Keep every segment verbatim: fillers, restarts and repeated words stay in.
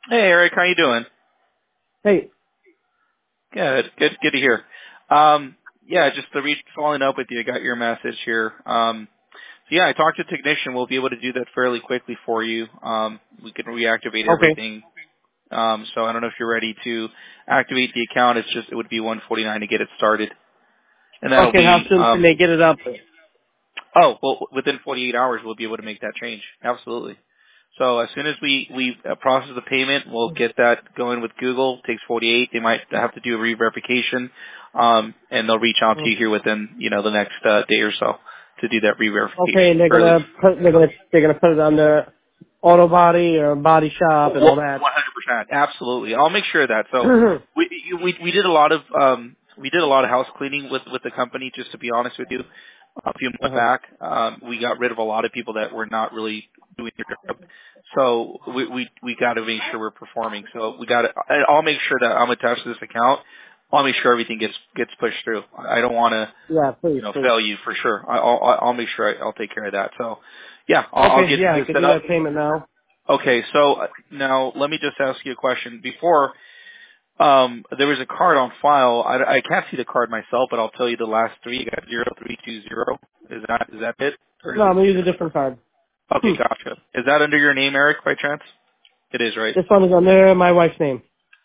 Hey Eric, how you doing? Hey. Good, good, good to hear. Um, yeah, just to reach, following up with you, I got your message here. Um, so yeah, I talked to a technician. We'll be able to do that fairly quickly for you. Um, we can reactivate Okay. everything. Um, so I don't know if you're ready to activate the account. It's just it would be one forty-nine to get it started, and that'll Okay, how be soon can um, they get it up? oh well, within forty-eight hours we'll be able to make that change. Absolutely. So as soon as we we uh, process the payment, we'll get that going with Google. It takes forty-eight. They might have to do a re-verification, um, and they'll reach out to Mm. you here within you know the next uh, day or so to do that Okay, re-verification. and they're Fairly gonna put they're gonna they're gonna put it on the auto body or body shop and all one that. hundred percent, absolutely. I'll make sure of that. So we we we did a lot of um, we did a lot of house cleaning with with the company. Just to be honest with you, a few months uh-huh. back, um, we got rid of a lot of people that were not really doing their job. So we we we got to make sure we're performing. So we got to. I'll make sure that I'm attached to this account. I'll make sure everything gets gets pushed through. I don't want to Yeah, you please, know please. fail you for sure. I- I'll I'll I'll make sure I, I'll take care of that. So yeah, I'll, I'll Okay, get yeah, I this can set do up. that payment now. Okay, so uh, now let me just ask you a question. Before, um, there was a card on file. I, I can't see the card myself, but I'll tell you the last three. You got zero three two zero. Is that is that it, or is No, it I'm a gonna use a different number? different card. Okay, Hmm. gotcha. Is that under your name, Eric, by chance? It is, right? This one is under my wife's name.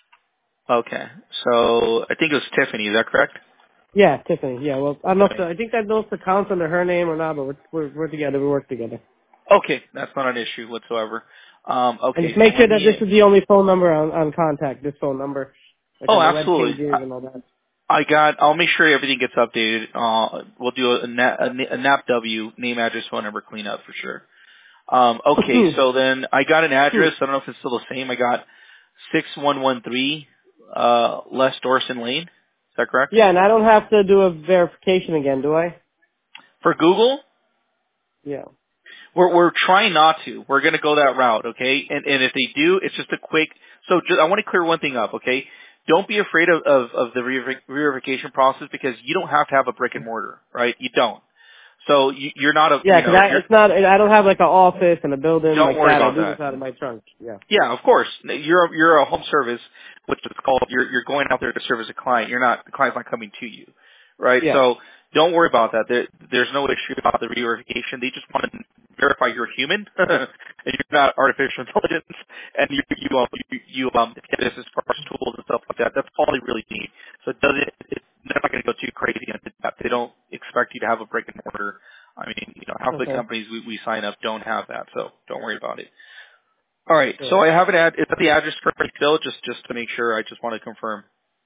Okay, so I think it was Tiffany. Is that correct? Yeah, Tiffany. Yeah, well, I don't know if the, Tiffany. I think that notes accounts under her name or not, but we're we're, we're together. We work together. Okay, that's not an issue whatsoever. Um, And okay, just so make let sure that this me. is the only phone number on on contact. This phone number, like Oh, on the web absolutely. pages and all that. I got. I'll make sure everything gets updated. Uh, we'll do a, a, na- a, na- a N A P W name, address, phone number cleanup for sure. Um, okay, so then I got an address. I don't know if it's still the same. I got six one one three uh, Les Dorson Lane. Is that correct? Yeah, and I don't have to do a verification again, do I? For Google, Yeah. we're we're trying not to. We're going to go that route, okay? And and if they do, it's just a quick. So just, I want to clear one thing up, okay? Don't be afraid of of, of the re- verification process because you don't have to have a brick and mortar, right? You don't. So you, you're not a, Yeah, you 'cause know, I, you're. it's not, I don't have like an office and a building Don't like worry that. I about do that. this out of my trunk. Yeah. Yeah, of course. You're a, you're a home service, which is called. You're you're going out there to service a client. You're not the client's not coming to you, right? Yeah. So don't worry about that. There, there's no issue about the re-verification. They just want to verify you're human and you're not artificial intelligence, and you you um, you, you um get this as far as tools and stuff like that. That's all they really need. So it doesn't. It, they're not going to go too crazy into that. They don't expect you to have a brick and mortar. I mean, you know, half the Okay. companies we, we sign up don't have that, so don't worry about it. All right. So Right. I have an ad. Is that the address correct still? Just just to make sure. I just want to confirm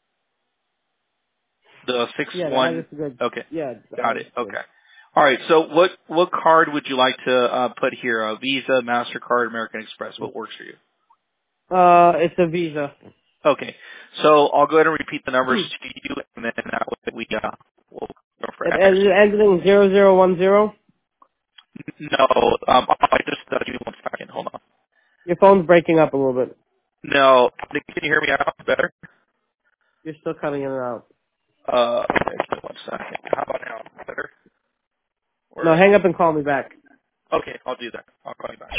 the six Yeah, the one. address is good. Okay. Yeah, the Got address it. is good. Okay. All right. So what what card would you like to uh, put here? A Visa, Mastercard, American Express. What works for you? Uh, it's a Visa. Okay. So I'll go ahead and repeat the numbers to you, and then that way we uh we'll go for It address. ends it ends in zero zero one zero. No. Um. I just uh, give me one second. Hold on. Your phone's breaking up a little bit. No. Can you hear me out better? You're still cutting in and out. Uh. Okay. Give me one second. How about now? Better? No, Or hang up and call me back. okay, I'll do that. I'll call you back.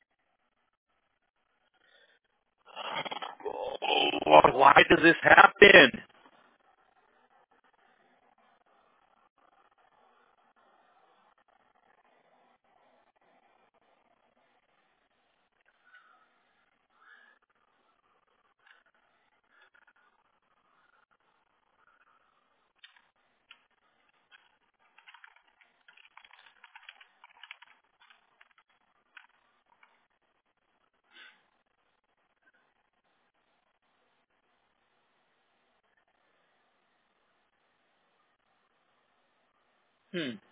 Oh, why does this happen? Hmm.